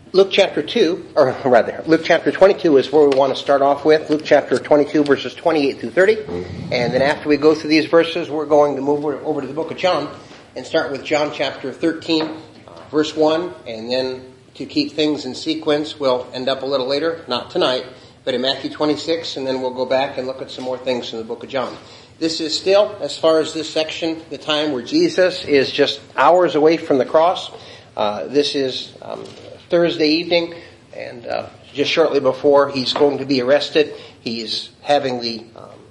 Luke chapter 2, or rather, Luke chapter 22 is where we want to start off with. Luke chapter 22, verses 28 through 30. And then after we go through these verses, we're going to move over to the book of John and start with John chapter 13, verse 1. And then to keep things in sequence, we'll end up a little later, not tonight, but in Matthew 26, and then we'll go back and look at some more things in the book of John. This is still, as far as this section, the time where Jesus is just hours away from the cross. This is Thursday evening, and just shortly before he's going to be arrested, he's having the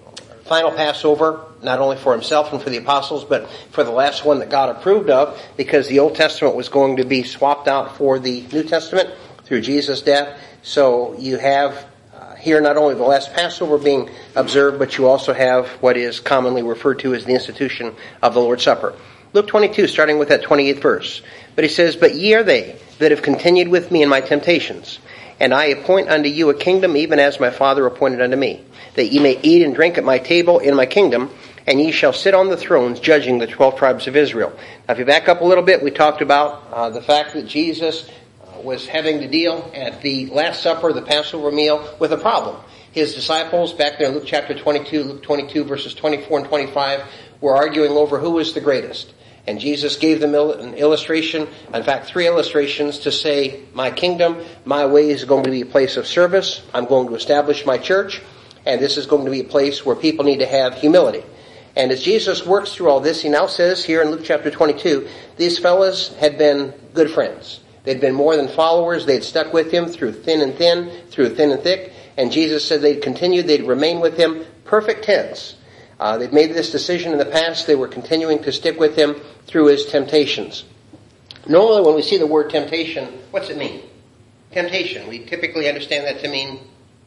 final Passover, not only for himself and for the apostles, but for the last one that God approved of, because the Old Testament was going to be swapped out for the New Testament through Jesus' death. So you have here not only the last Passover being observed, but you also have what is commonly referred to as the institution of the Lord's Supper. Luke 22, starting with that 28th verse. But he says, "But ye are they that have continued with me in my temptations. And I appoint unto you a kingdom, even as my Father appointed unto me, that ye may eat and drink at my table in my kingdom, and ye shall sit on the thrones, judging the 12 tribes of Israel." Now, if you back up a little bit, we talked about the fact that Jesus was having to deal at the Last Supper, the Passover meal, with a problem. His disciples, back there in Luke chapter 22, Luke 22, verses 24 and 25, were arguing over who was the greatest. And Jesus gave them an illustration, in fact 3 illustrations, to say, my kingdom, my way is going to be a place of service. I'm going to establish my church, and this is going to be a place where people need to have humility. And as Jesus works through all this, he now says here in Luke chapter 22, these fellas had been good friends. They'd been more than followers. They'd stuck with him through thin and thin, through thin and thick. And Jesus said they'd continue, they'd remain with him. Perfect tense. They'd made this decision in the past. They were continuing to stick with him through his temptations. Normally when we see the word temptation, what's it mean? Temptation. We typically understand that to mean,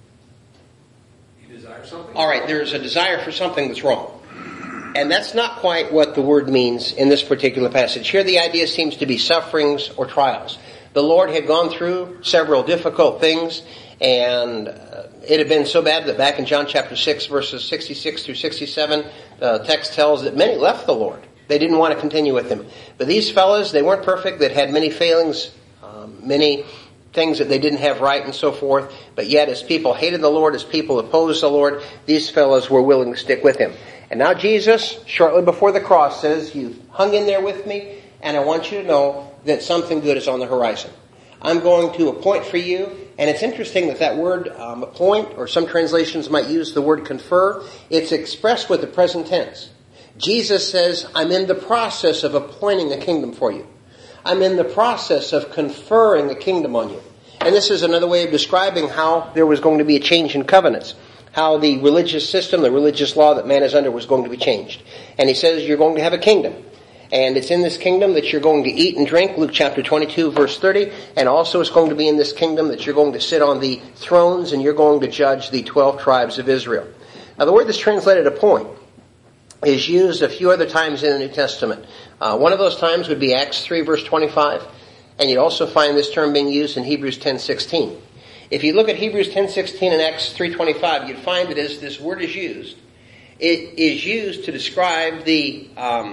you desire something? All right, there's a desire for something that's wrong. And that's not quite what the word means in this particular passage. Here the idea seems to be sufferings or trials. The Lord had gone through several difficult things, and it had been so bad that back in John chapter 6, verses 66 through 67, the text tells that many left the Lord. They didn't want to continue with him. But these fellas, they weren't perfect. They'd had many failings, many things that they didn't have right and so forth. But yet, as people hated the Lord, as people opposed the Lord, these fellas were willing to stick with him. And now Jesus, shortly before the cross, says, you've hung in there with me, and I want you to know that something good is on the horizon. I'm going to appoint for you. And it's interesting that word appoint, or some translations might use the word confer, it's expressed with the present tense. Jesus says, I'm in the process of appointing a kingdom for you. I'm in the process of conferring a kingdom on you. And this is another way of describing how there was going to be a change in covenants. How the religious system, the religious law that man is under was going to be changed. And he says you're going to have a kingdom. And it's in this kingdom that you're going to eat and drink, Luke chapter 22, verse 30. And also it's going to be in this kingdom that you're going to sit on the thrones and you're going to judge the 12 tribes of Israel. Now the word that's translated appoint is used a few other times in the New Testament. One of those times would be Acts 3, verse 25. And you'd also find this term being used in Hebrews 10:16. If you look at Hebrews 10:16 and Acts 3:25, you'd find that as this word is used, it is used to describe the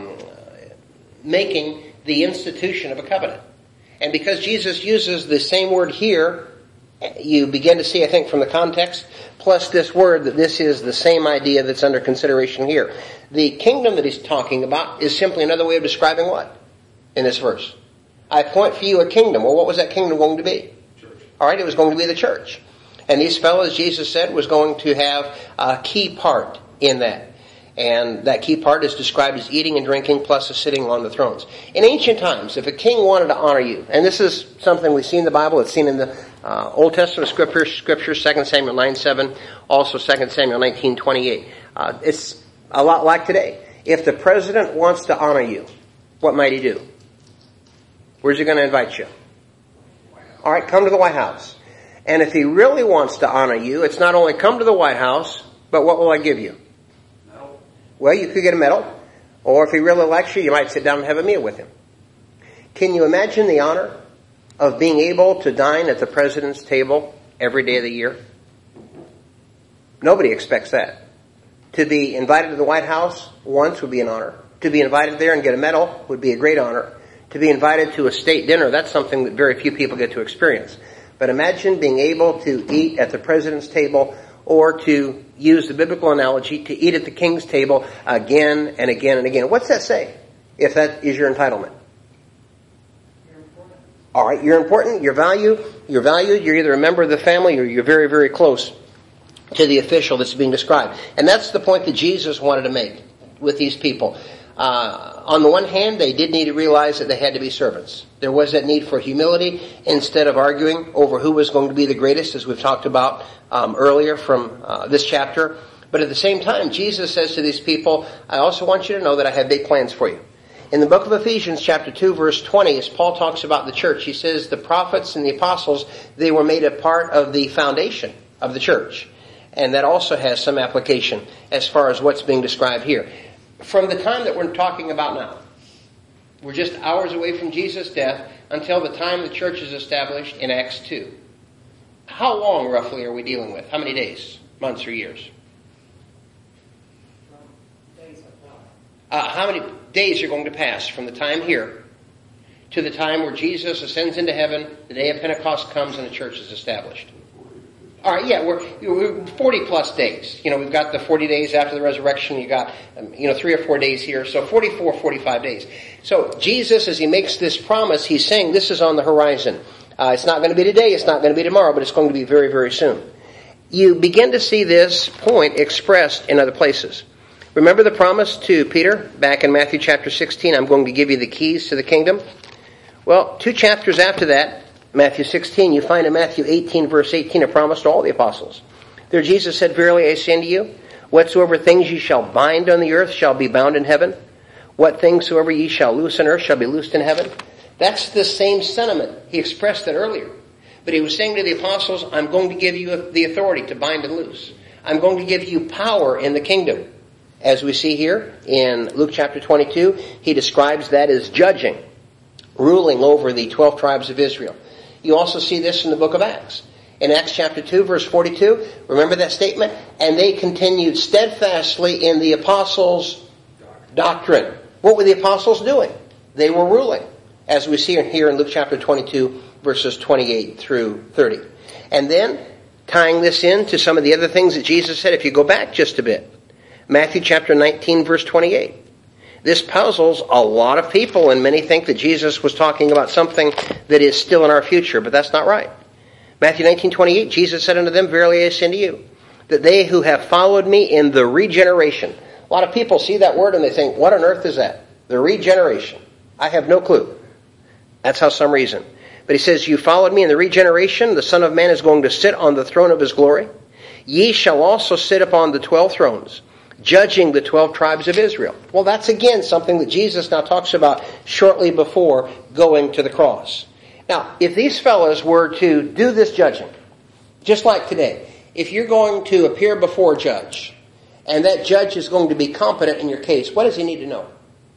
making the institution of a covenant. And because Jesus uses the same word here, you begin to see, I think, from the context, plus this word, that this is the same idea that's under consideration here. The kingdom that he's talking about is simply another way of describing what? In this verse. I appoint for you a kingdom. Well, what was that kingdom going to be? All right, it was going to be the church. And these fellows, Jesus said, was going to have a key part in that. And that key part is described as eating and drinking plus sitting on the thrones. In ancient times, if a king wanted to honor you, and this is something we see in the Bible, it's seen in the Old Testament scripture, 2 Samuel 9:7, also 2 Samuel 19:28. It's a lot like today. If the president wants to honor you, what might he do? Where's he going to invite you? All right, come to the White House. And if he really wants to honor you, it's not only come to the White House, but what will I give you? Medal. Well, you could get a medal. Or if he really likes you, you might sit down and have a meal with him. Can you imagine the honor of being able to dine at the president's table every day of the year? Nobody expects that. To be invited to the White House once would be an honor. To be invited there and get a medal would be a great honor. To be invited to a state dinner, that's something that very few people get to experience. But imagine being able to eat at the president's table, or to use the biblical analogy, to eat at the king's table again and again and again. What's that say, if that is your entitlement? You're important. All right, you're important, you're valued, you're either a member of the family or you're very, very close to the official that's being described. And that's the point that Jesus wanted to make with these people. On the one hand, they did need to realize that they had to be servants. There was that need for humility instead of arguing over who was going to be the greatest, as we've talked about earlier from this chapter. But at the same time, Jesus says to these people, I also want you to know that I have big plans for you. In the book of Ephesians, chapter 2, verse 20, as Paul talks about the church, he says the prophets and the apostles, they were made a part of the foundation of the church. And that also has some application as far as what's being described here. From the time that we're talking about now, we're just hours away from Jesus' death until the time the church is established in Acts 2. How long, roughly, are we dealing with? How many days, months, or years? Days of life. How many days are going to pass from the time here to the time where Jesus ascends into heaven, the day of Pentecost comes, and the church is established? All right, yeah, we're 40 plus days. We've got the 40 days after the resurrection. You got, 3 or 4 days here. So 44, 45 days. So Jesus, as he makes this promise, he's saying this is on the horizon. It's not going to be today, it's not going to be tomorrow, but it's going to be very, very soon. You begin to see this point expressed in other places. Remember the promise to Peter back in Matthew chapter 16, I'm going to give you the keys to the kingdom? Well, 2 chapters after that, Matthew 16, you find in Matthew 18, verse 18, a promise to all the apostles. There Jesus said, Verily I say unto you, whatsoever things ye shall bind on the earth shall be bound in heaven. What things soever ye shall loose on earth shall be loosed in heaven. That's the same sentiment. He expressed it earlier. But he was saying to the apostles, I'm going to give you the authority to bind and loose. I'm going to give you power in the kingdom. As we see here in Luke chapter 22, he describes that as judging, ruling over the 12 tribes of Israel. You also see this in the book of Acts. In Acts chapter 2, verse 42, remember that statement? And they continued steadfastly in the apostles' doctrine. What were the apostles doing? They were ruling, as we see here in Luke chapter 22, verses 28 through 30. And then, tying this in to some of the other things that Jesus said, if you go back just a bit, Matthew chapter 19, verse 28. This puzzles a lot of people, and many think that Jesus was talking about something that is still in our future, but that's not right. Matthew 19:28, Jesus said unto them, Verily I say unto you, that they who have followed me in the regeneration. A lot of people see that word and they think, what on earth is that? The regeneration. I have no clue. That's how some reason. But he says, you followed me in the regeneration. The Son of Man is going to sit on the throne of his glory. Ye shall also sit upon the 12 thrones, judging the 12 tribes of Israel. Well, that's again something that Jesus now talks about shortly before going to the cross. Now, if these fellows were to do this judging, just like today, if you're going to appear before a judge, and that judge is going to be competent in your case, what does he need to know?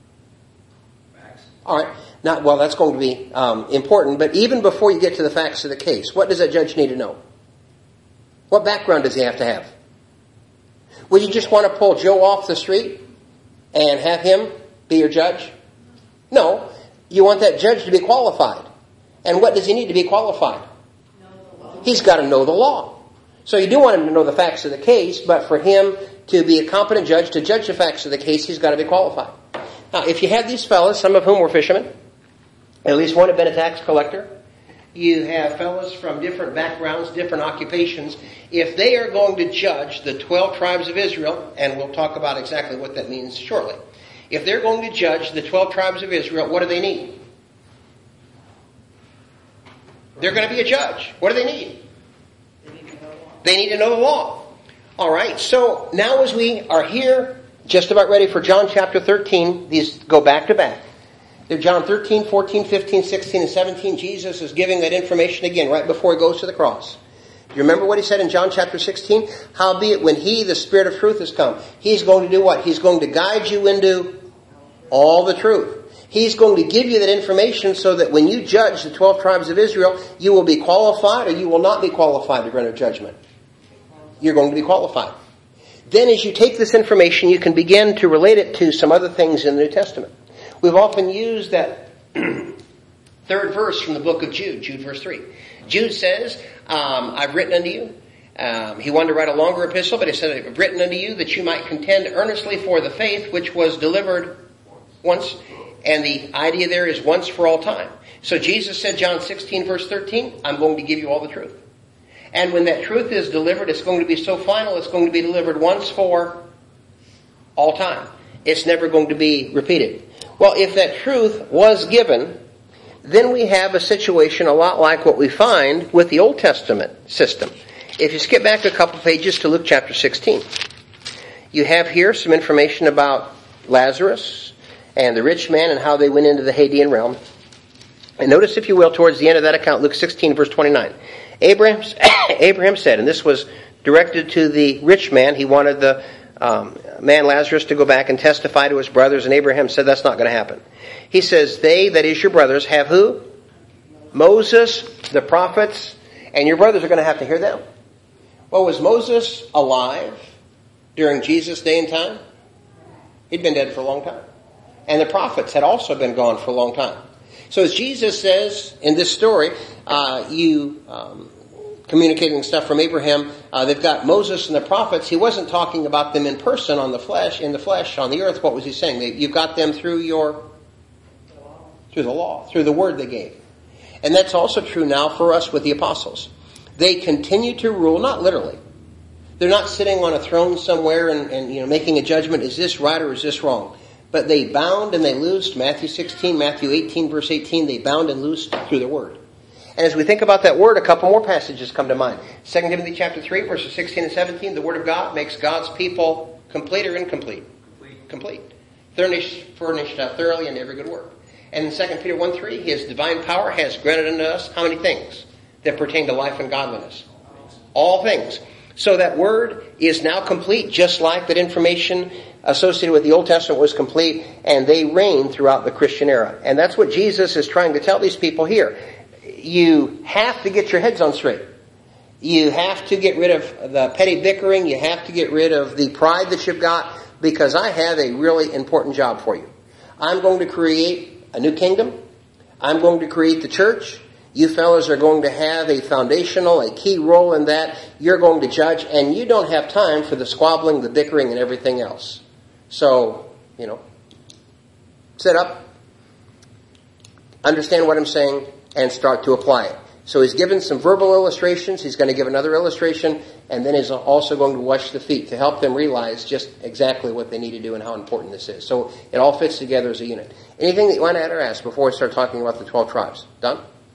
Facts. All right. Well, that's going to be important, but even before you get to the facts of the case, what does that judge need to know? What background does he have to have? Would you just want to pull Joe off the street and have him be your judge? No. You want that judge to be qualified. And what does he need to be qualified? He's got to know the law. So you do want him to know the facts of the case, but for him to be a competent judge, to judge the facts of the case, he's got to be qualified. Now, if you have these fellas, some of whom were fishermen, at least one had been a tax collector, you have fellows from different backgrounds, different occupations. If they are going to judge the 12 tribes of Israel, and we'll talk about exactly what that means shortly. If they're going to judge the 12 tribes of Israel, what do they need? They're going to be a judge. What do they need? They need to know the law. All right, so now as we are here, just about ready for John chapter 13, these go back to back. They're John 13, 14, 15, 16, and 17. Jesus is giving that information again right before he goes to the cross. Do you remember what he said in John chapter 16? Howbeit, when he, the Spirit of truth, has come, he's going to do what? He's going to guide you into all the truth. He's going to give you that information so that when you judge the 12 tribes of Israel, you will be qualified or you will not be qualified to render judgment. You're going to be qualified. Then as you take this information, you can begin to relate it to some other things in the New Testament. We've often used that Third verse from the book of Jude, Jude verse 3. Jude says, I've written unto you. He wanted to write a longer epistle, but he said, I've written unto you that you might contend earnestly for the faith which was delivered once. And the idea there is once for all time. So Jesus said, John 16 verse 13, I'm going to give you all the truth. And when that truth is delivered, it's going to be so final, it's going to be delivered once for all time. It's never going to be repeated. Well, if that truth was given, then we have a situation a lot like what we find with the Old Testament system. If you skip back a couple pages to Luke chapter 16, you have here some information about Lazarus and the rich man and how they went into the Hadean realm. And notice, if you will, towards the end of that account, Luke 16 verse 29. Abraham said, and this was directed to the rich man. He wanted the man Lazarus to go back and testify to his brothers, and Abraham said that's not going to happen. He says, they, that is your brothers, have who? Moses, the prophets, and your brothers are going to have to hear them. Well, was Moses alive during Jesus' day and time? He'd been dead for a long time. And the prophets had also been gone for a long time. So as Jesus says in this story, communicating stuff from Abraham, they've got Moses and the prophets. He wasn't talking about them in person in the flesh, on the earth. What was he saying? You've got them through the law, through the word they gave. And that's also true now for us with the apostles. They continue to rule, not literally. They're not sitting on a throne somewhere and making a judgment, is this right or is this wrong? But they bound and they loosed, Matthew 16, Matthew 18, verse 18, they bound and loosed through the word. And as we think about that word, a couple more passages come to mind. 2 Timothy chapter 3, verses 16 and 17, the word of God makes God's people complete or incomplete? Complete. Furnished thoroughly in every good work. And in 2 Peter 1, 3, His divine power has granted unto us how many things that pertain to life and godliness? All things. So that word is now complete, just like that information associated with the Old Testament was complete, and they reigned throughout the Christian era. And that's what Jesus is trying to tell these people here. You have to get your heads on straight. You have to get rid of the petty bickering. You have to get rid of the pride that you've got, because I have a really important job for you. I'm going to create a new kingdom. I'm going to create the church. You fellas are going to have a key role in that. You're going to judge, and you don't have time for the squabbling, the bickering, and everything else. So, sit up, understand what I'm saying, and start to apply it. So he's given some verbal illustrations. He's going to give another illustration, and then he's also going to wash the feet to help them realize just exactly what they need to do and how important this is. So it all fits together as a unit. Anything that you want to add or ask before we start talking about the 12 tribes? Don?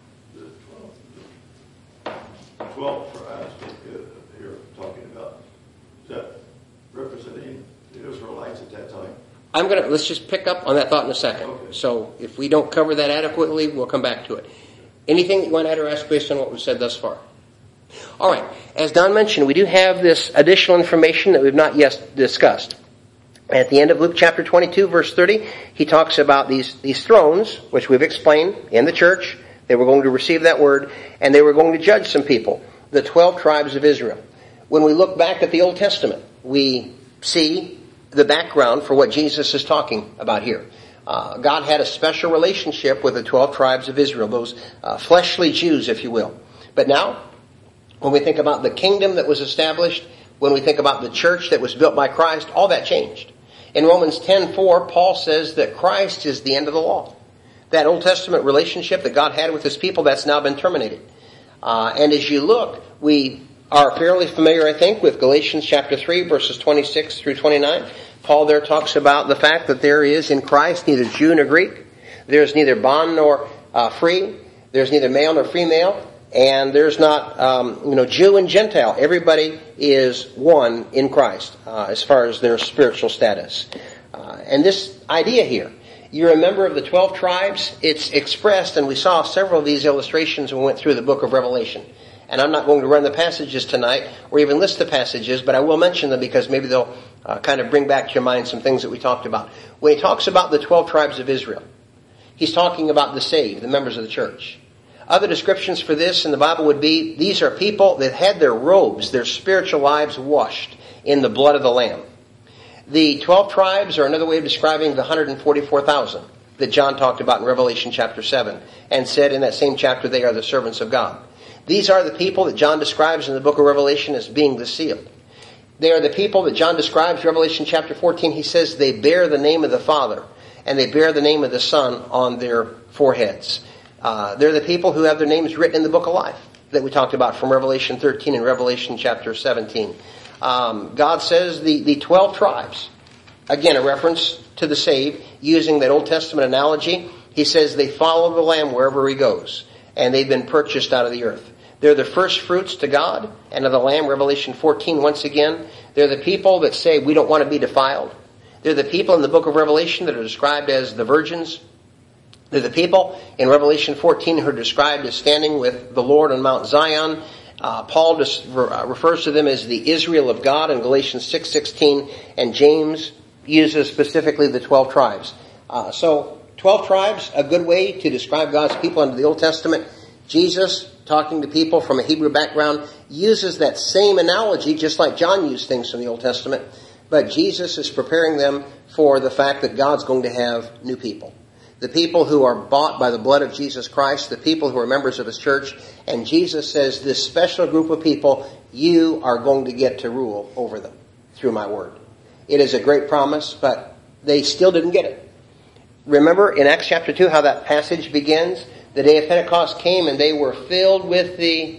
12 tribes here talking about, is that representing the Israelites at that time? Let's just pick up on that thought in a second. Okay. So if we don't cover that adequately, we'll come back to it. Anything that you want to add or ask based on what we've said thus far? All right. As Don mentioned, we do have this additional information that we've not yet discussed. At the end of Luke chapter 22, verse 30, he talks about these thrones, which we've explained in the church. They were going to receive that word, and they were going to judge some people, the 12 tribes of Israel. When we look back at the Old Testament, we see the background for what Jesus is talking about here. God had a special relationship with the 12 tribes of Israel, those fleshly Jews, if you will. But now, when we think about the kingdom that was established, when we think about the church that was built by Christ, all that changed. In Romans 10:4, Paul says that Christ is the end of the law. That Old Testament relationship that God had with His people, that's now been terminated. And as you look, we are fairly familiar, I think, with Galatians chapter 3, verses 26 through 29. Paul there talks about the fact that there is in Christ neither Jew nor Greek. There's neither bond nor free. There's neither male nor female. And there's not, Jew and Gentile. Everybody is one in Christ as far as their spiritual status. And this idea here, you're a member of the 12 tribes. It's expressed, and we saw several of these illustrations when we went through the book of Revelation. And I'm not going to run the passages tonight or even list the passages, but I will mention them because maybe they'll kind of bring back to your mind some things that we talked about. When he talks about the 12 tribes of Israel, he's talking about the saved, the members of the church. Other descriptions for this in the Bible would be, these are people that had their robes, their spiritual lives washed in the blood of the Lamb. The 12 tribes are another way of describing the 144,000 that John talked about in Revelation chapter 7 and said in that same chapter they are the servants of God. These are the people that John describes in the book of Revelation as being the sealed. They are the people that John describes, Revelation chapter 14, he says they bear the name of the Father and they bear the name of the Son on their foreheads. They're the people who have their names written in the book of life that we talked about from Revelation 13 and Revelation chapter 17. God says the 12 tribes, again a reference to the saved, using that Old Testament analogy. He says they follow the Lamb wherever he goes, and they've been purchased out of the earth. They're the first fruits to God and of the Lamb, Revelation 14 once again. They're the people that say we don't want to be defiled. They're the people in the book of Revelation that are described as the virgins. They're the people in Revelation 14 who are described as standing with the Lord on Mount Zion. Paul refers to them as the Israel of God in Galatians 6:16, and James uses specifically the 12 tribes. So 12 tribes, a good way to describe God's people under the Old Testament. Jesus, talking to people from a Hebrew background, uses that same analogy, just like John used things from the Old Testament. But Jesus is preparing them for the fact that God's going to have new people. The people who are bought by the blood of Jesus Christ, the people who are members of his church. And Jesus says, this special group of people, you are going to get to rule over them through my word. It is a great promise, but they still didn't get it. Remember in Acts chapter 2 how that passage begins? The day of Pentecost came and they were filled with the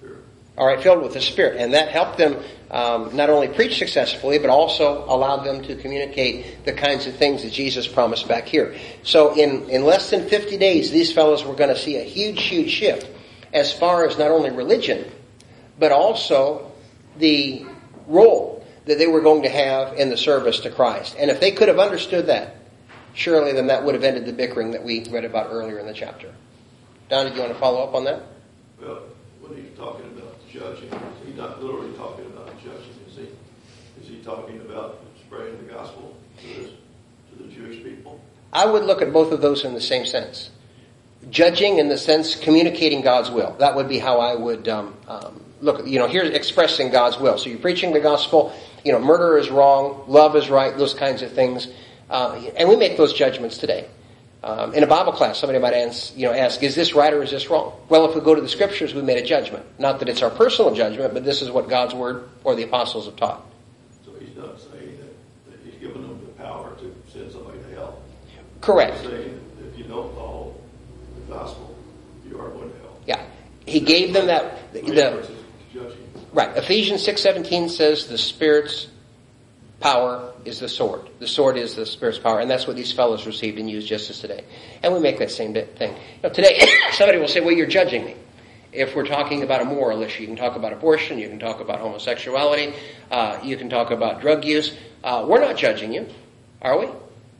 Spirit. And that helped them not only preach successfully, but also allowed them to communicate the kinds of things that Jesus promised back here. So in less than 50 days, these fellows were going to see a huge, huge shift as far as not only religion, but also the role that they were going to have in the service to Christ. And if they could have understood that, surely then that would have ended the bickering that we read about earlier in the chapter. Don, did you want to follow up on that? Well, when he's talking about judging, he's not literally talking about judging, is he? Is he talking about spreading the gospel to the Jewish people? I would look at both of those in the same sense. Judging in the sense communicating God's will. That would be how I would look. Here's expressing God's will. So you're preaching the gospel. Murder is wrong, love is right, those kinds of things. And we make those judgments today. In a Bible class, somebody might ask, is this right or is this wrong? Well, if we go to the scriptures, we made a judgment. Not that it's our personal judgment, but this is what God's word or the apostles have taught. So he's not saying that he's given them the power to send somebody to hell. Correct. He's saying that if you don't follow the gospel, you are going to hell. Yeah. He gave them that. Judging. Right. Ephesians 6:17 says the Spirit's power is the sword. The sword is the Spirit's power. And that's what these fellows received and used just as today. And we make that same thing. Today, somebody will say, well, you're judging me. If we're talking about a moral issue, you can talk about abortion, you can talk about homosexuality, you can talk about drug use. We're not judging you, are we?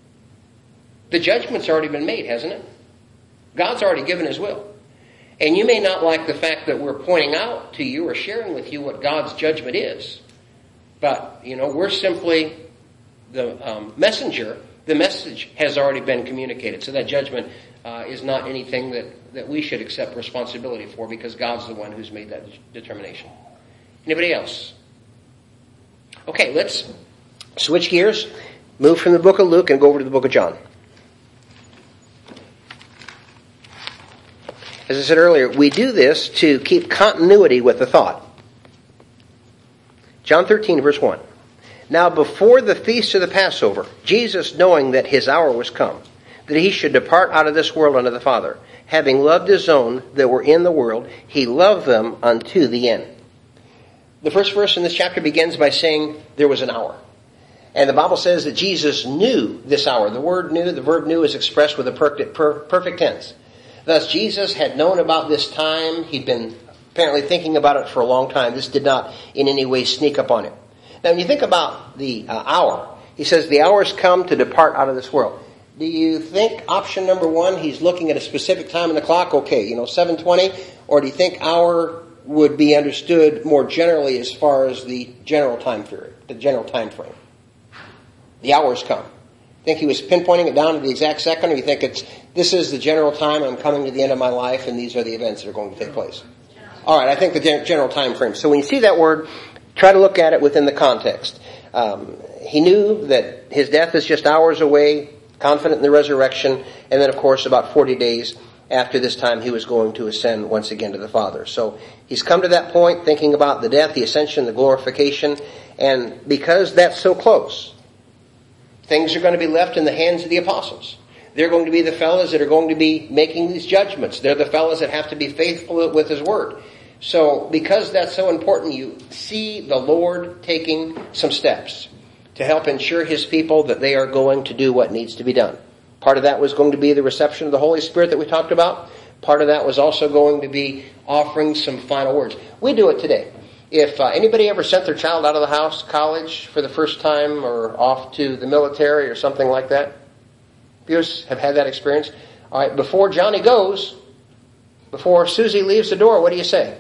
The judgment's already been made, hasn't it? God's already given his will. And you may not like the fact that we're pointing out to you or sharing with you what God's judgment is. But, we're simply the messenger. The message has already been communicated. So that judgment is not anything that we should accept responsibility for, because God's the one who's made that determination. Anybody else? Okay, let's switch gears, move from the book of Luke and go over to the book of John. As I said earlier, we do this to keep continuity with the thought. John 13, verse 1. Now before the feast of the Passover, Jesus, knowing that his hour was come, that he should depart out of this world unto the Father, having loved his own that were in the world, he loved them unto the end. The first verse in this chapter begins by saying there was an hour. And the Bible says that Jesus knew this hour. The word knew, the verb knew is expressed with a perfect tense. Thus, Jesus had known about this time. He'd been apparently thinking about it for a long time. This did not in any way sneak up on him. Now, when you think about the hour, he says the hour's come to depart out of this world. Do you think option number one, he's looking at a specific time in the clock, 7:20? Or do you think hour would be understood more generally as far as the general time period, the general time frame? The hour's come. Think he was pinpointing it down to the exact second, or you think this is the general time, I'm coming to the end of my life, and these are the events that are going to take place? All right, I think the general time frame. So when you see that word, try to look at it within the context. He knew that his death is just hours away. confident in the resurrection, and then, of course, about 40 days after this time, he was going to ascend once again to the Father. So he's come to that point, thinking about the death, the ascension, the glorification, and because that's so close, things are going to be left in the hands of the apostles. They're going to be the fellows that are going to be making these judgments. They're the fellows that have to be faithful with his word. So because that's so important, you see the Lord taking some steps to help ensure his people that they are going to do what needs to be done. Part of that was going to be the reception of the Holy Spirit that we talked about. Part of that was also going to be offering some final words. We do it today. If anybody ever sent their child out of the house, college for the first time, or off to the military or something like that, you have had that experience. All right, before Johnny goes, before Susie leaves the door, what do you say?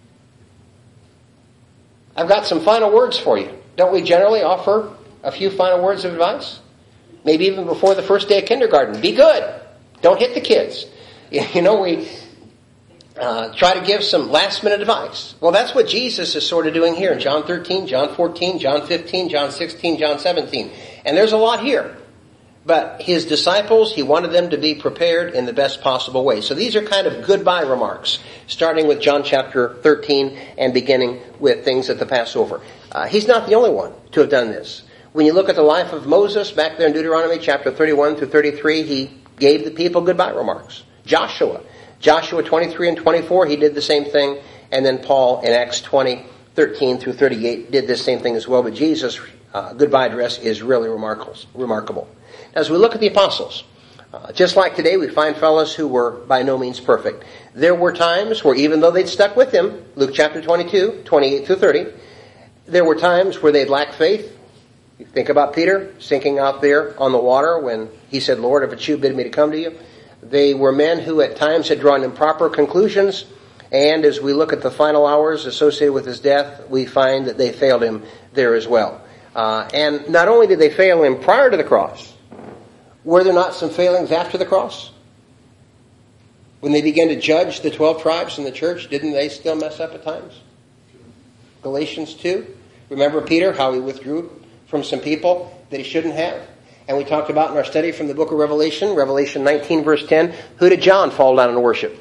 I've got some final words for you. Don't we generally offer a few final words of advice? Maybe even before the first day of kindergarten. Be good. Don't hit the kids. You know, we try to give some last-minute advice. Well, that's what Jesus is sort of doing here in John 13, John 14, John 15, John 16, John 17. And there's a lot here. But his disciples, he wanted them to be prepared in the best possible way. So these are kind of goodbye remarks, starting with John chapter 13 and beginning with things at the Passover. He's not the only one to have done this. When you look at the life of Moses, back there in Deuteronomy chapter 31 through 33, he gave the people goodbye remarks. Joshua 23 and 24, he did the same thing. And then Paul in Acts 20, 13 through 38 did the same thing as well. But Jesus' goodbye address is really remarkable. As we look at the apostles, just like today, we find fellows who were by no means perfect. There were times where even though they'd stuck with him, Luke chapter 22, 28 through 30, there were times where they'd lacked faith. You think about Peter sinking out there on the water when he said, Lord, if it's you, bid me to come to you. They were men who at times had drawn improper conclusions. And as we look at the final hours associated with his death, we find that they failed him there as well. And not only did they fail him prior to the cross, were there not some failings after the cross? When they began to judge the 12 tribes in the church, didn't they still mess up at times? Galatians 2. Remember Peter, how he withdrew from some people that he shouldn't have? And we talked about in our study from the book of Revelation, Revelation 19 verse 10, who did John fall down and worship?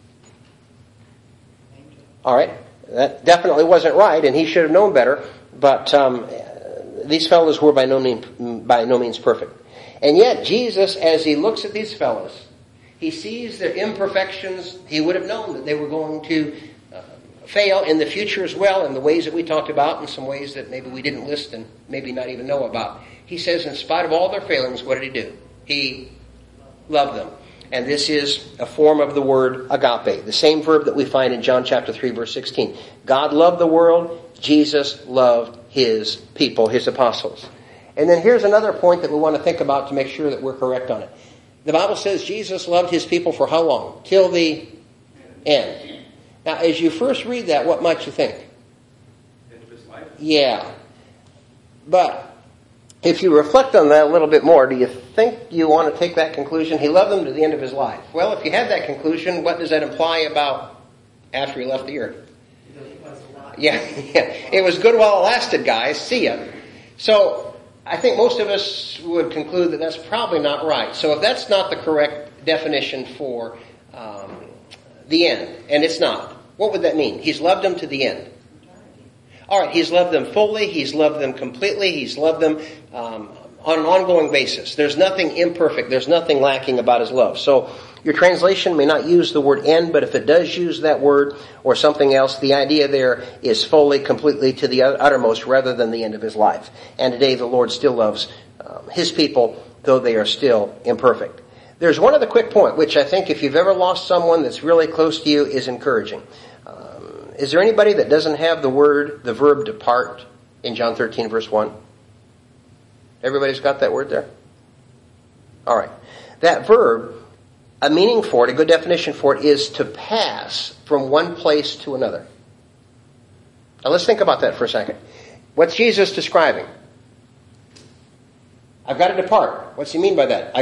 All right, that definitely wasn't right, and he should have known better, but these fellows were by no means perfect. And yet, Jesus, as he looks at these fellows, he sees their imperfections. He would have known that they were going to fail in the future as well, in the ways that we talked about, and some ways that maybe we didn't list and maybe not even know about. He says, in spite of all their failings, what did he do? He loved them. And this is a form of the word agape, the same verb that we find in John chapter 3, verse 16. God loved the world. Jesus loved his people, his apostles. And then here's another point that we want to think about to make sure that we're correct on it. The Bible says Jesus loved his people for how long? Till the end. Now, as you first read that, what might you think? End of his life? Yeah. But if you reflect on that a little bit more, do you think you want to take that conclusion? He loved them to the end of his life. Well, if you had that conclusion, what does that imply about after he left the earth? Yeah. It was good while it lasted, guys. See ya. So I think most of us would conclude that that's probably not right. So if that's not the correct definition for the end, and it's not, what would that mean? He's loved them to the end. All right, he's loved them fully. He's loved them completely. He's loved them on an ongoing basis. There's nothing imperfect. There's nothing lacking about his love. So your translation may not use the word end, but if it does use that word or something else, the idea there is fully, completely to the uttermost rather than the end of his life. And today the Lord still loves his people, though they are still imperfect. There's one other quick point, which I think if you've ever lost someone that's really close to you is encouraging. Is there anybody that doesn't have the verb depart in John 13 verse 1? Everybody's got that word there? All right. That verb, a meaning for it, a good definition for it, is to pass from one place to another. Now let's think about that for a second. What's Jesus describing? I've got to depart. What's he mean by that?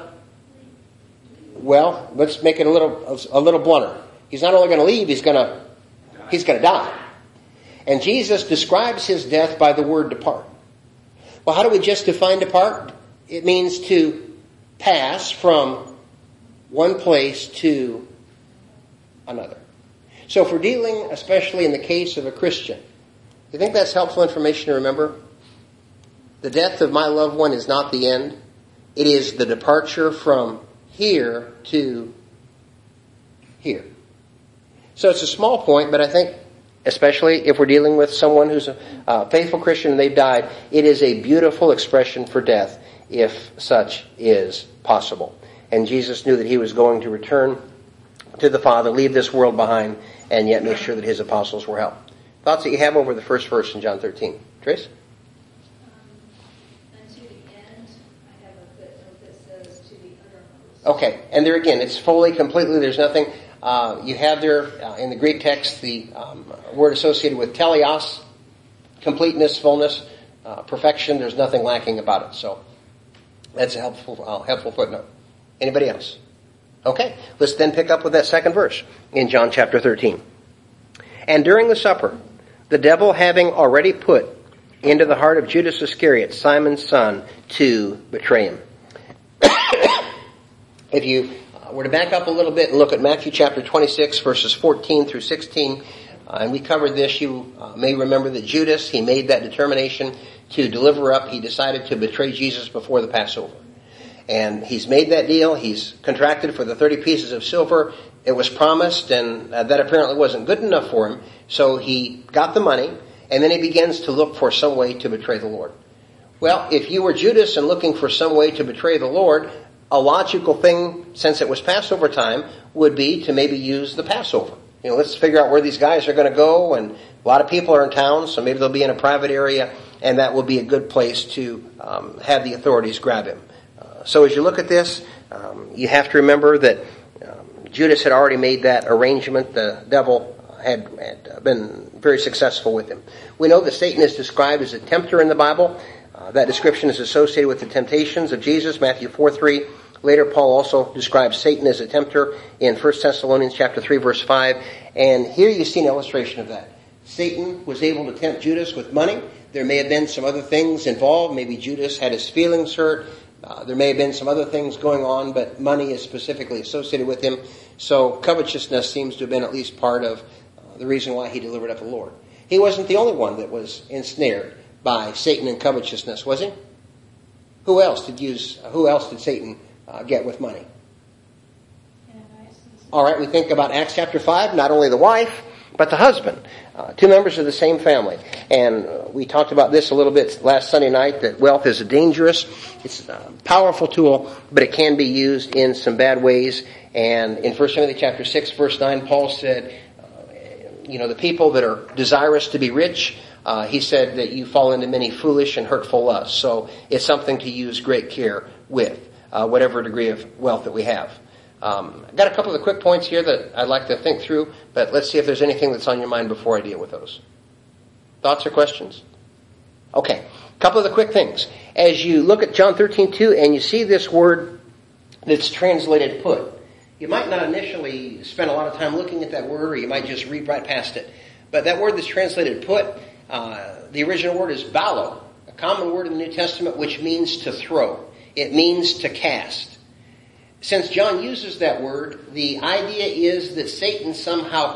Well, let's make it a little blunter. He's not only going to leave, he's going to die. And Jesus describes his death by the word depart. Well, how do we just define depart? It means to pass from one place to another. So if we're dealing, especially in the case of a Christian, you think that's helpful information to remember? The death of my loved one is not the end. It is the departure from here to here. So it's a small point, but I think, especially if we're dealing with someone who's a faithful Christian and they've died, it is a beautiful expression for death, if such is possible. And Jesus knew that he was going to return to the Father, leave this world behind, and yet make sure that his apostles were helped. Thoughts that you have over the first verse in John 13. Trace? Unto the end, I have a footnote that says to the uttermost. Okay, and there again, it's fully, completely, there's nothing. You have there, in the Greek text, the word associated with teleos, completeness, fullness, perfection. There's nothing lacking about it. So that's a helpful footnote. Anybody else? Okay, let's then pick up with that second verse in John chapter 13. And during the supper, the devil having already put into the heart of Judas Iscariot, Simon's son, to betray him. If you were to back up a little bit and look at Matthew chapter 26, verses 14 through 16, and we covered this, you may remember that Judas, he made that determination to deliver up. He decided to betray Jesus before the Passover. And he's made that deal. He's contracted for the 30 pieces of silver. It was promised, and that apparently wasn't good enough for him. So he got the money, and then he begins to look for some way to betray the Lord. Well, if you were Judas and looking for some way to betray the Lord, a logical thing, since it was Passover time, would be to maybe use the Passover. Let's figure out where these guys are going to go, and a lot of people are in town, so maybe they'll be in a private area, and that will be a good place to have the authorities grab him. So as you look at this, you have to remember that Judas had already made that arrangement. The devil had been very successful with him. We know that Satan is described as a tempter in the Bible. That description is associated with the temptations of Jesus, Matthew 4:3. Later, Paul also describes Satan as a tempter in 1 Thessalonians chapter 3, verse 5. And here you see an illustration of that. Satan was able to tempt Judas with money. There may have been some other things involved. Maybe Judas had his feelings hurt. There may have been some other things going on, but money is specifically associated with him. So covetousness seems to have been at least part of the reason why he delivered up the Lord. He wasn't the only one that was ensnared by Satan and covetousness, was he? Who else did Satan get with money? All right, we think about Acts chapter 5, not only the wife, but the husband. Two members of the same family. And we talked about this a little bit last Sunday night, that wealth is it's a powerful tool, but it can be used in some bad ways. And in 1 Timothy chapter 6, verse 9, Paul said, the people that are desirous to be rich, he said that you fall into many foolish and hurtful lusts. So it's something to use great care with, whatever degree of wealth that we have. I've got a couple of quick points here that I'd like to think through, but let's see if there's anything that's on your mind before I deal with those. Thoughts or questions? Okay, a couple of the quick things. As you look at John 13:2 and you see this word that's translated put, you might not initially spend a lot of time looking at that word, or you might just read right past it. But that word that's translated put, the original word is balo, a common word in the New Testament which means to throw. It means to cast. Since John uses that word, the idea is that Satan somehow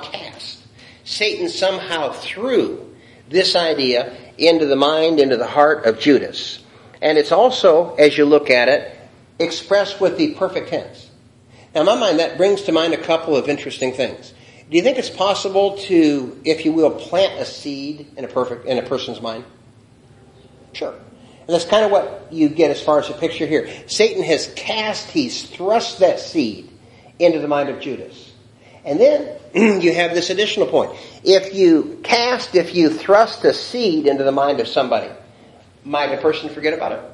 threw this idea into the mind, into the heart of Judas. And it's also, as you look at it, expressed with the perfect tense. Now, in my mind, that brings to mind a couple of interesting things. Do you think it's possible to, if you will, plant a seed in a person's mind? Sure. And that's kind of what you get as far as the picture here. Satan he's thrust that seed into the mind of Judas. And then you have this additional point. If you thrust a seed into the mind of somebody, might a person forget about it?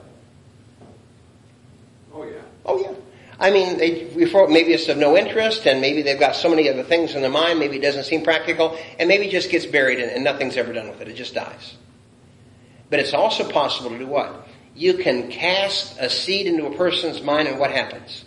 Oh yeah. I mean, maybe it's of no interest, and maybe they've got so many other things in their mind, maybe it doesn't seem practical, and maybe it just gets buried and nothing's ever done with it. It just dies. But it's also possible to do what? You can cast a seed into a person's mind, and what happens?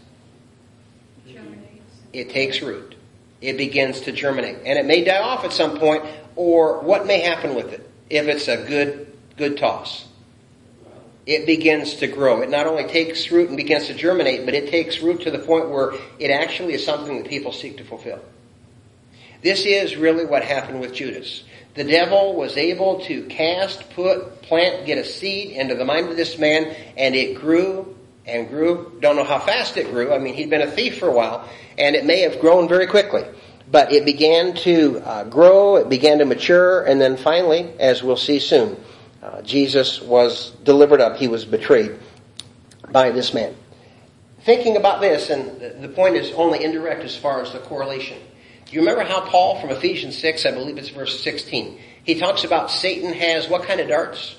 It takes root. It begins to germinate. And it may die off at some point, or what may happen with it if it's a good toss? it begins to grow. It not only takes root and begins to germinate, but it takes root to the point where it actually is something that people seek to fulfill. This is really what happened with Judas. The devil was able to plant, get a seed into the mind of this man, and it grew and grew. Don't know how fast it grew. I mean, he'd been a thief for a while, and it may have grown very quickly. But it began to grow, it began to mature, and then finally, as we'll see soon, Jesus was delivered up. He was betrayed by this man. Thinking about this, and the point is only indirect as far as the correlation. Do you remember how Paul from Ephesians 6, I believe it's verse 16, he talks about Satan has what kind of darts?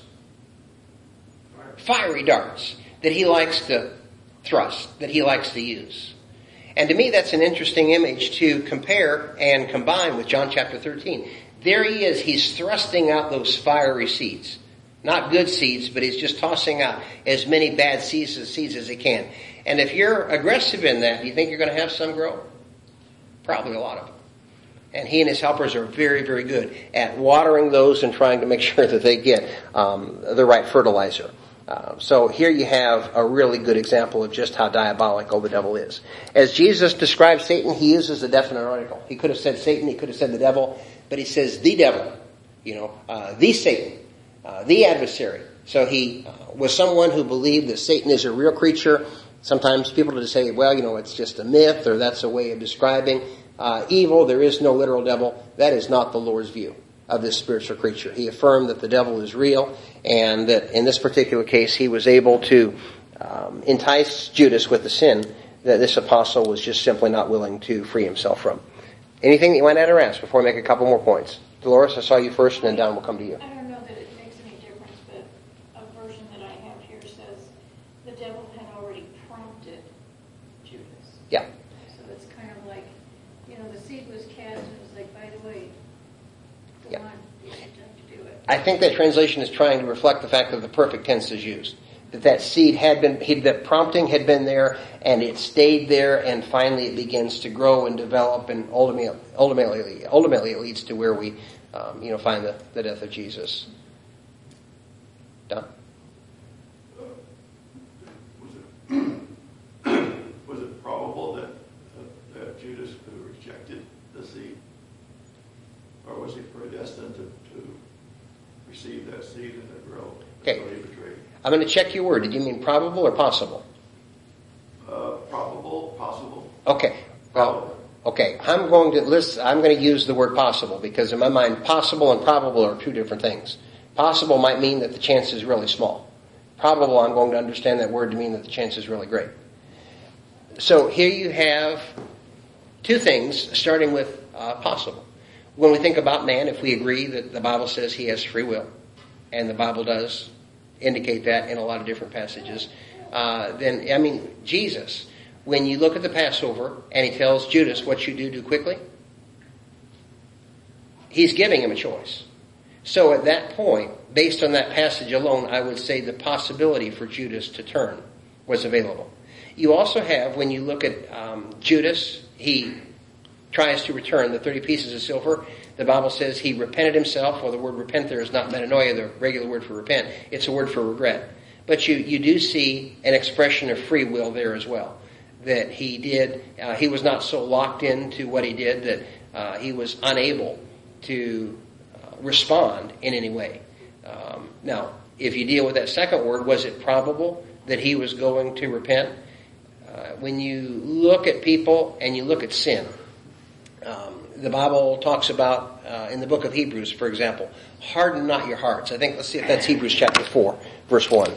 Fiery darts that he likes to thrust, that he likes to use. And to me, that's an interesting image to compare and combine with John chapter 13. There he is. He's thrusting out those fiery seeds. Not good seeds, but he's just tossing out as many bad seeds as he can. And if you're aggressive in that, do you think you're going to have some grow? Probably a lot of them. And he and his helpers are very, very good at watering those and trying to make sure that they get the right fertilizer. So here you have a really good example of just how diabolical the devil is. As Jesus describes Satan, he uses a definite article. He could have said Satan, he could have said the devil, but he says the devil, the Satan, the adversary. So he was someone who believed that Satan is a real creature. Sometimes people just say, well, it's just a myth, or that's a way of describing evil. There is no literal devil. That is not the Lord's view of this spiritual creature. He affirmed that the devil is real, and that in this particular case he was able to entice Judas with the sin that this apostle was just simply not willing to free himself from. Anything that you want to add or ask before I make a couple more points? Dolores, I saw you first, and then Don will come to you. I don't know that it makes any difference, but a version that I have here says the devil had already prompted Judas. Yeah. So it's kind of like, the seed was cast and it was like, by the way, go on, you have to do it. I think that translation is trying to reflect the fact that the perfect tense is used. That seed had been, that prompting had been there, and it stayed there, and finally it begins to grow and develop, and ultimately it leads to where we, find the death of Jesus. Don? Was it probable that Judas rejected the seed? Or was he predestined to receive that seed and to grow? Okay. That's what he betrayed. I'm going to check your word. Did you mean probable or possible? Probable, possible. Okay. Well, okay. I'm going to use the word possible, because in my mind, possible and probable are two different things. Possible might mean that the chance is really small. Probable, I'm going to understand that word to mean that the chance is really great. So here you have two things, starting with possible. When we think about man, if we agree that the Bible says he has free will, and the Bible does indicate that in a lot of different passages, then, Jesus, when you look at the Passover and he tells Judas, what you do quickly, he's giving him a choice. So at that point, based on that passage alone, I would say the possibility for Judas to turn was available. You also have, when you look at Judas, he tries to return the 30 pieces of silver. The Bible says he repented himself. Well, the word repent there is not metanoia, the regular word for repent. It's a word for regret. But you do see an expression of free will there as well. That he was not so locked into what he did that he was unable to respond in any way. Now, if you deal with that second word, was it probable that he was going to repent? When you look at people and you look at sin, the Bible talks about, in the book of Hebrews, for example, harden not your hearts. I think, let's see if that's Hebrews chapter 4, verse 1.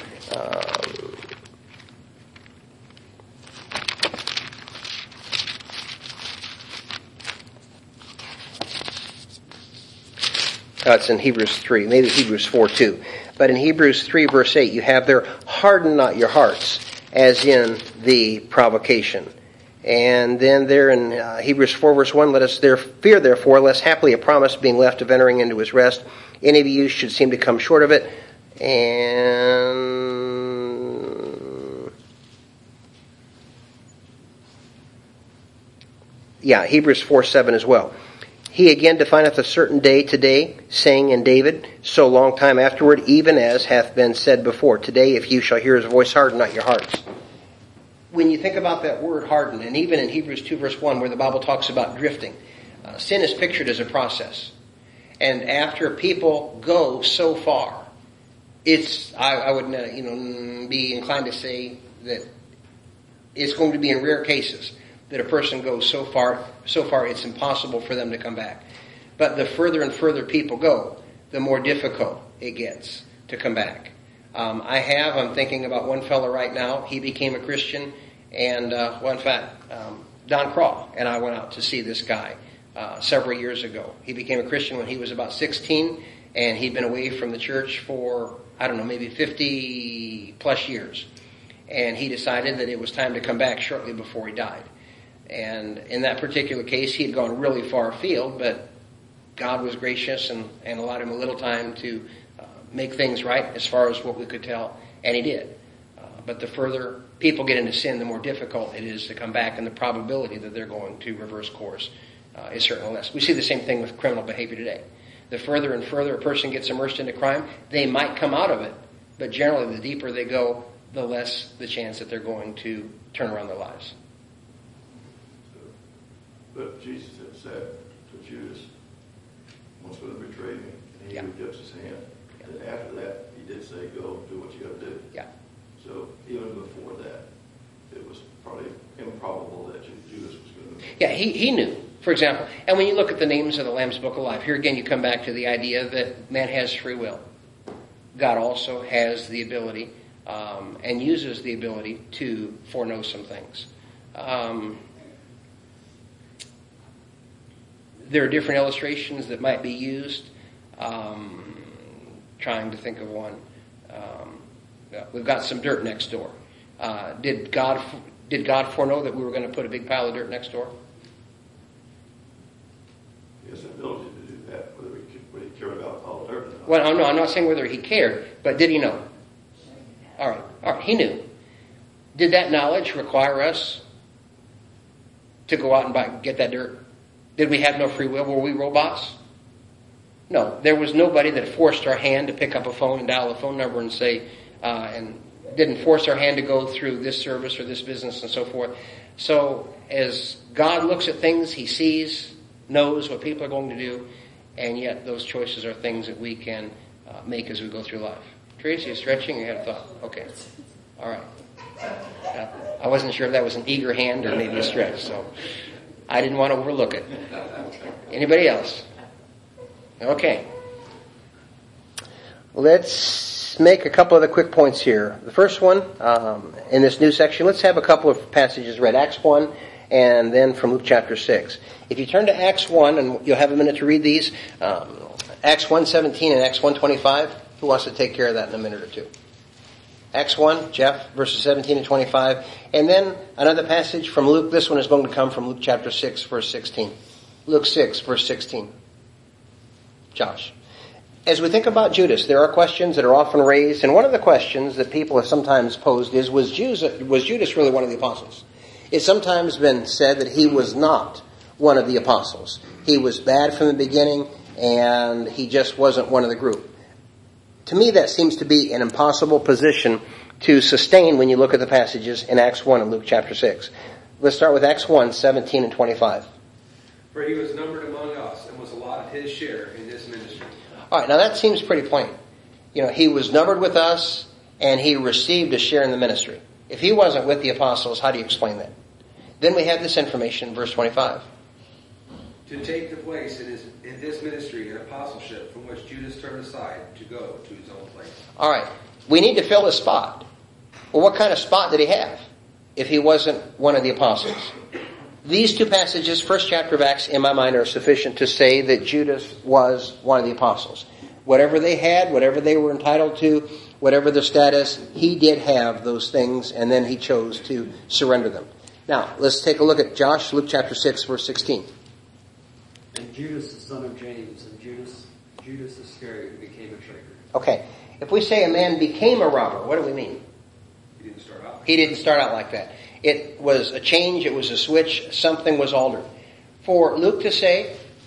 It's in Hebrews 3, maybe Hebrews 4 too. But in Hebrews 3, verse 8, you have there, harden not your hearts, as in the provocation. And then there in Hebrews 4 verse 1, let us fear therefore, lest haply a promise being left of entering into his rest, any of you should seem to come short of it. And Hebrews 4:7 as well. He again defineth a certain day today, saying in David, so long time afterward, even as hath been said before, today if you shall hear his voice, harden not your hearts. When you think about that word harden, and even in Hebrews 2 verse 1 where the Bible talks about drifting, sin is pictured as a process. And after people go so far, I would be inclined to say that it's going to be in rare cases that a person goes so far it's impossible for them to come back. But the further and further people go, the more difficult it gets to come back. I'm thinking about one fellow right now. He became a Christian, and Don Craw and I went out to see this guy several years ago. He became a Christian when he was about 16, and he'd been away from the church for, maybe 50 plus years. And he decided that it was time to come back shortly before he died. And in that particular case, he had gone really far afield, but God was gracious and allowed him a little time to make things right as far as what we could tell, and he did. But the further people get into sin, the more difficult it is to come back, and the probability that they're going to reverse course is certainly less. We see the same thing with criminal behavior today. The further and further a person gets immersed into crime, they might come out of it, but generally the deeper they go, the less the chance that they're going to turn around their lives. But Jesus had said to Judas, once going to betray me, and he would dips his hand. Yeah. And after that, he did say, go, do what you got to do. Yeah. So even before that, it was probably improbable that Judas was going to... Yeah, he knew, for example. And when you look at the names of the Lamb's Book of Life, here again you come back to the idea that man has free will. God also has the ability and uses the ability to foreknow some things. There are different illustrations that might be used. Trying to think of one. We've got some dirt next door. Did God foreknow that we were going to put a big pile of dirt next door? He has the ability to do that, whether he cared about all the dirt or not. Well, no, I'm not saying whether he cared, but did he know? All right, he knew. Did that knowledge require us to go out and get that dirt? Did we have no free will? Were we robots? No, there was nobody that forced our hand to pick up a phone and dial a phone number and say, and didn't force our hand to go through this service or this business and so forth. So as God looks at things, he sees, knows what people are going to do, and yet those choices are things that we can make as we go through life. Tracy, you stretching? You had a thought? Okay. All right. I wasn't sure if that was an eager hand or maybe a stretch, so I didn't want to overlook it. Anybody else? Okay. Let's make a couple of the quick points here. The first one, in this new section, let's have a couple of passages read. Acts 1 and then from Luke chapter 6. If you turn to Acts 1, and you'll have a minute to read these, Acts 1:17 and Acts 1:25, who wants to take care of that in a minute or two? Acts 1, Jeff, verses 17 and 25. And then another passage from Luke. This one is going to come from Luke chapter 6, verse 16. Luke 6, verse 16. Josh. As we think about Judas, there are questions that are often raised, and one of the questions that people have sometimes posed is, was Judas really one of the apostles? It's sometimes been said that he was not one of the apostles. He was bad from the beginning, and he just wasn't one of the group. To me, that seems to be an impossible position to sustain when you look at the passages in Acts 1 and Luke chapter 6. Let's start with Acts 1, 17 and 25. For he was numbered among us and was allotted his share in this ministry. All right, now that seems pretty plain. He was numbered with us, and he received a share in the ministry. If he wasn't with the apostles, how do you explain that? Then we have this information, verse 25. To take the place in this ministry and apostleship from which Judas turned aside to go to his own place. All right, we need to fill his spot. Well, what kind of spot did he have if he wasn't one of the apostles? These two passages, first chapter of Acts, in my mind, are sufficient to say that Judas was one of the apostles. Whatever they had, whatever they were entitled to, whatever their status, he did have those things, and then he chose to surrender them. Now, let's take a look at Josh, Luke chapter 6, verse 16. And Judas, the son of James, and Judas Iscariot, who became a traitor. Okay. If we say a man became a robber, what do we mean? He didn't start out. He didn't start out like that. It was a change. It was a switch. Something was altered. For Luke to say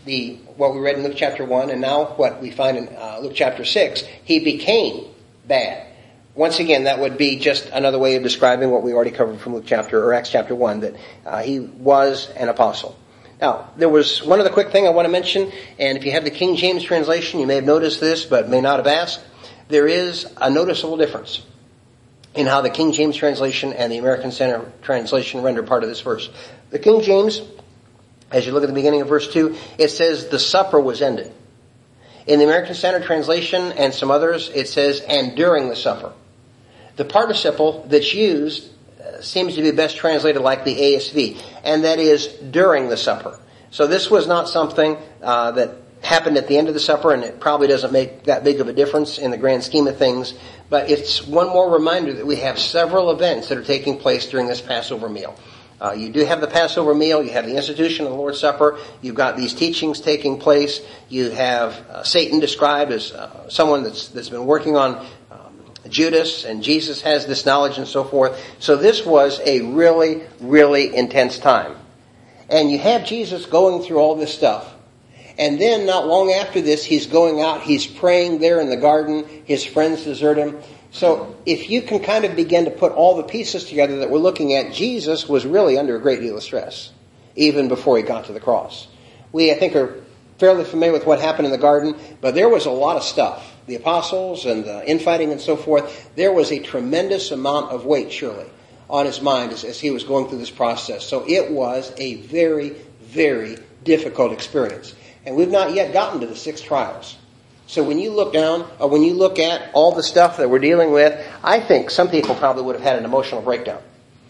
what we read in Luke chapter 1 and now what we find in Luke chapter 6, he became bad. Once again, that would be just another way of describing what we already covered from Acts chapter 1, that he was an apostle. Now, there was one other quick thing I want to mention, and if you have the King James translation, you may have noticed this, but may not have asked. There is a noticeable difference in how the King James translation and the American Standard translation render part of this verse. The King James, as you look at the beginning of verse 2, it says, the supper was ended. In the American Standard translation and some others, it says, and during the supper. The participle that's used seems to be best translated like the ASV, and that is during the supper. So this was not something that happened at the end of the supper, and it probably doesn't make that big of a difference in the grand scheme of things, but it's one more reminder that we have several events that are taking place during this Passover meal. You do have the Passover meal, you have the institution of the Lord's Supper, you've got these teachings taking place, you have Satan described as someone that's been working on Judas, and Jesus has this knowledge and so forth. So this was a really, really intense time. And you have Jesus going through all this stuff. And then not long after this, he's going out, he's praying there in the garden, his friends desert him. So if you can kind of begin to put all the pieces together that we're looking at, Jesus was really under a great deal of stress, even before he got to the cross. We, I think, are fairly familiar with what happened in the garden, but there was a lot of stuff. The apostles and the infighting and so forth, there was a tremendous amount of weight, surely, on his mind as he was going through this process. So it was a very, very difficult experience. And we've not yet gotten to the 6 trials. So when you look down, or when you look at all the stuff that we're dealing with, I think some people probably would have had an emotional breakdown.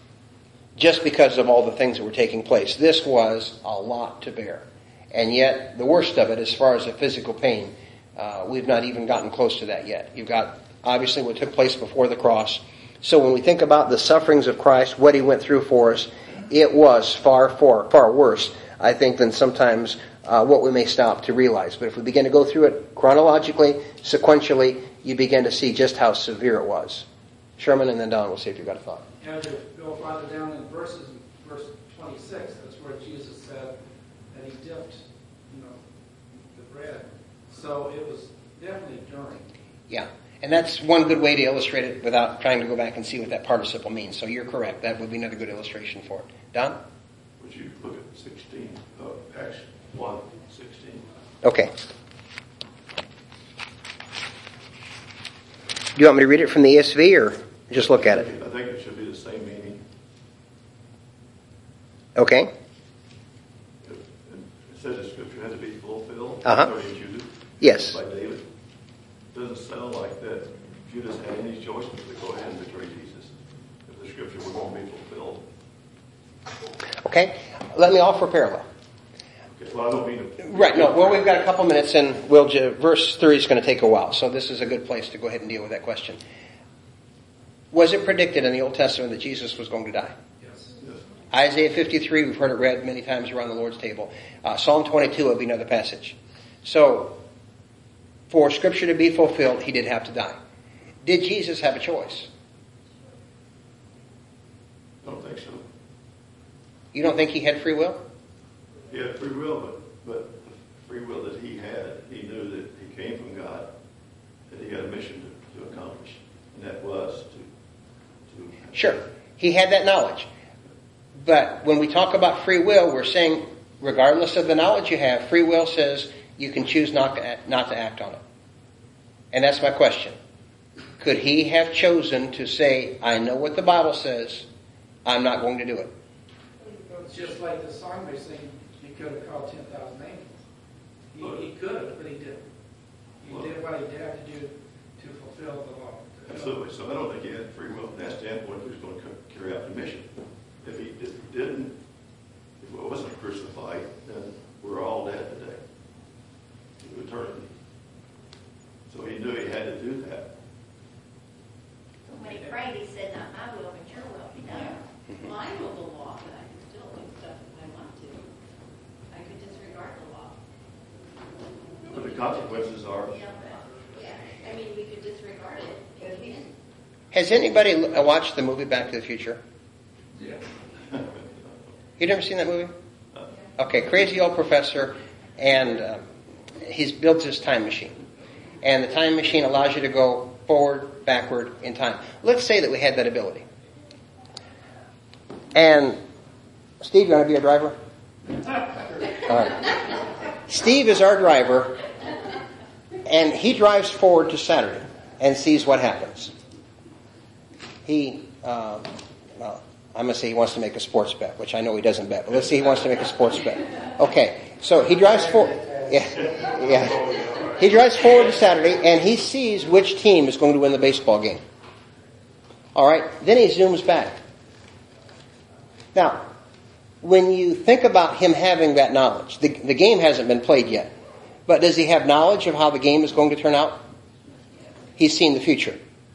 Just because of all the things that were taking place. This was a lot to bear. And yet, the worst of it, as far as the physical pain, we've not even gotten close to that yet. You've got, obviously, what took place before the cross. So when we think about the sufferings of Christ, what he went through for us, it was far worse, I think, than sometimes what we may stop to realize. But if we begin to go through it chronologically, sequentially, you begin to see just how severe it was. Sherman, and then Don, we'll see if you've got a thought. As you go farther down in verse 26, that's where Jesus said that he dipped, the bread. So it was definitely during. Yeah, and that's one good way to illustrate it without trying to go back and see what that participle means. So you're correct. That would be another good illustration for it. Don? Would you look at 16, Acts 1:16? Okay. Do you want me to read it from the ESV or just look at it? I think it should be the same meaning. Okay. It says the scripture had to be fulfilled. Judas, yes. By David. It doesn't sound like that Judas had any choice but to go ahead and betray Jesus if the scripture were going to be fulfilled. Okay. Let me offer a parallel. Okay, well, I don't mean to... Right, no, well, we've got a couple minutes and verse 3 is going to take a while, so this is a good place to go ahead and deal with that question. Was it predicted in the Old Testament that Jesus was going to die? Yes. Isaiah 53, we've heard it read many times around the Lord's table. Psalm 22 will be another passage. So, for Scripture to be fulfilled, he did have to die. Did Jesus have a choice? I don't think so. You don't think he had free will? He had free will, but the free will that he had, he knew that he came from God, that he had a mission to accomplish, and that was to Sure, he had that knowledge. But when we talk about free will, we're saying, regardless of the knowledge you have, free will says you can choose not to act on it. And that's my question. Could he have chosen to say, I know what the Bible says, I'm not going to do it? It's just like the song they sing, he could have called 10,000 angels. He could have, but he didn't. He did what he had to do to fulfill the law. Absolutely. So I don't think he had free will from that standpoint if he was going to carry out the mission. If he didn't, if it wasn't crucified, then we're all dead today. To eternity. So he knew he had to do that. When he prayed, he said, not my will, but your will be done. Well, I know the law, but I can still do stuff if I want to. I could disregard the law. But the consequences are... I mean, we could disregard it. You can. Has anybody watched the movie Back to the Future? Yeah. You never seen that movie? Okay, crazy old professor, and he builds this time machine. And the time machine allows you to go forward, backward in time. Let's say that we had that ability. And Steve, you want to be our driver? All right. Steve is our driver, and he drives forward to Saturday and sees what happens. I'm going to say he wants to make a sports bet, which I know he doesn't bet, but let's say he wants to make a sports bet. Okay, so he drives forward. Yeah. He drives forward to Saturday, and he sees which team is going to win the baseball game. All right, then he zooms back. Now, when you think about him having that knowledge, the game hasn't been played yet, but does he have knowledge of how the game is going to turn out? He's seen the future.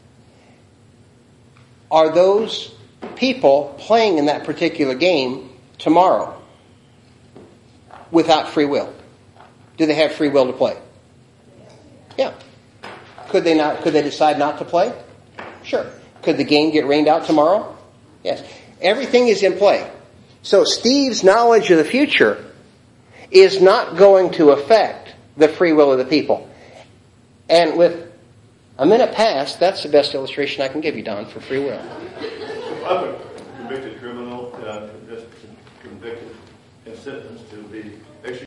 Are those people playing in that particular game tomorrow without free will? Do they have free will to play? Yeah. Could they decide not to play? Sure. Could the game get rained out tomorrow? Yes. Everything is in play. So Steve's knowledge of the future is not going to affect the free will of the people. And with a minute past, that's the best illustration I can give you, Don, for free will. I'm a convicted criminal, convicted and sentenced to be executed.